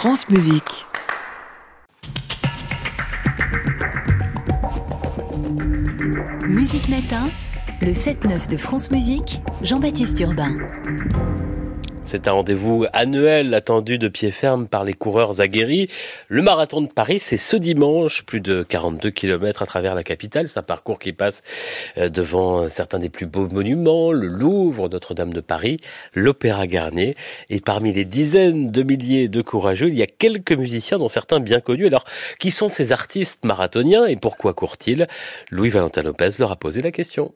France Musique. Musique Matin, le 7-9 de France Musique, Jean-Baptiste Urbain. C'est un rendez-vous annuel attendu de pied ferme par les coureurs aguerris. Le marathon de Paris, c'est ce dimanche, plus de 42 km à travers la capitale. C'est un parcours qui passe devant certains des plus beaux monuments, le Louvre, Notre-Dame de Paris, l'Opéra Garnier. Et parmi les dizaines de milliers de courageux, il y a quelques musiciens, dont certains bien connus. Alors, qui sont ces artistes marathoniens et pourquoi courent-ils ? Louis-Valentin Lopez leur a posé la question.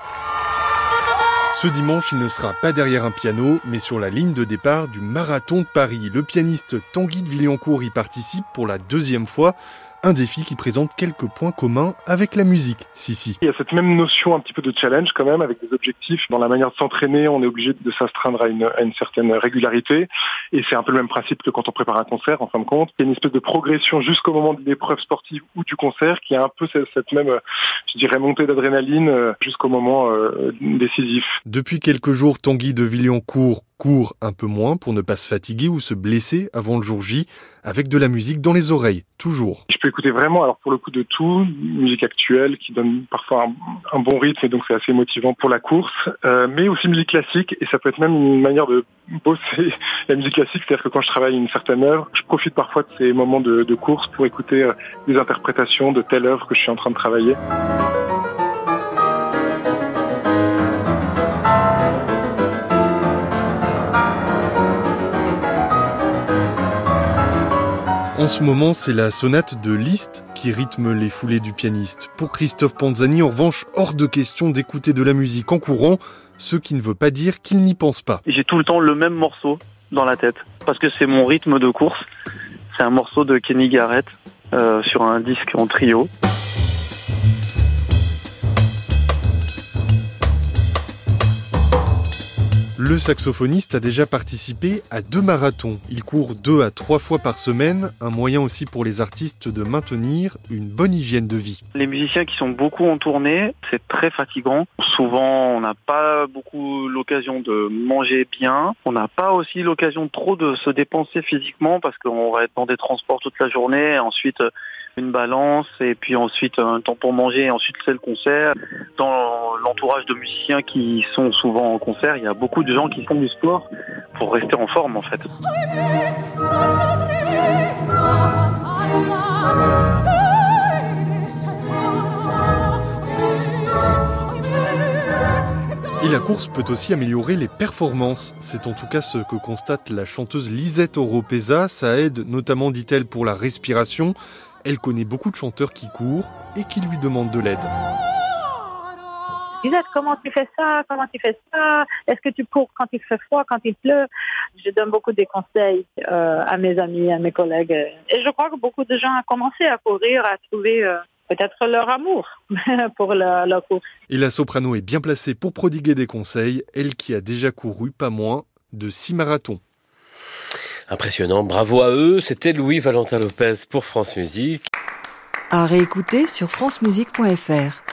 Ce dimanche, il ne sera pas derrière un piano, mais sur la ligne de départ du Marathon de Paris. Le pianiste Tanguy de Villancourt y participe pour la deuxième fois. Un défi qui présente quelques points communs avec la musique. Si. Il y a cette même notion un petit peu de challenge quand même, avec des objectifs. Dans la manière de s'entraîner, on est obligé de s'astreindre à une certaine régularité. Et c'est un peu le même principe que quand on prépare un concert, en fin de compte. Il y a une espèce de progression jusqu'au moment de l'épreuve sportive ou du concert, qui a un peu cette même, je dirais, montée d'adrénaline jusqu'au moment décisif. Depuis quelques jours, Tanguy de Villancourt court un peu moins pour ne pas se fatiguer ou se blesser avant le jour J, avec de la musique dans les oreilles, toujours. Je peux écouter vraiment, alors pour le coup de tout, musique actuelle qui donne parfois un bon rythme et donc c'est assez motivant pour la course, mais aussi musique classique, et ça peut être même une manière de bosser la musique classique, c'est-à-dire que quand je travaille une certaine œuvre, je profite parfois de ces moments de course pour écouter des interprétations de telle œuvre que je suis en train de travailler. En ce moment, c'est la sonate de Liszt qui rythme les foulées du pianiste. Pour Christophe Panzani, en revanche, hors de question d'écouter de la musique en courant, ce qui ne veut pas dire qu'il n'y pense pas. J'ai tout le temps le même morceau dans la tête, parce que c'est mon rythme de course. C'est un morceau de Kenny Garrett sur un disque en trio. Le saxophoniste a déjà participé à 2 marathons. Il court 2 à 3 fois par semaine, un moyen aussi pour les artistes de maintenir une bonne hygiène de vie. Les musiciens qui sont beaucoup en tournée, c'est très fatigant. Souvent, on n'a pas beaucoup l'occasion de manger bien. On n'a pas aussi l'occasion trop de se dépenser physiquement parce qu'on va être dans des transports toute la journée. Ensuite, une balance et puis ensuite un temps pour manger et ensuite c'est le concert. Dans l'entourage de musiciens qui sont souvent en concert, il y a beaucoup de gens qui font du sport pour rester en forme en fait. Et la course peut aussi améliorer les performances. C'est en tout cas ce que constate la chanteuse Lisette Oropesa. Ça aide notamment, dit-elle, pour la respiration. Elle connaît beaucoup de chanteurs qui courent et qui lui demandent de l'aide. Lisette, comment tu fais ça? Est-ce que tu cours quand il fait froid, quand il pleut? Je donne beaucoup de conseils à mes amis, à mes collègues. Et je crois que beaucoup de gens ont commencé à courir, à trouver peut-être leur amour pour la course. Et la soprano est bien placée pour prodiguer des conseils, elle qui a déjà couru pas moins de 6 marathons. Impressionnant, bravo à eux. C'était Louis-Valentin Lopez pour France Musique. À réécouter sur francemusique.fr.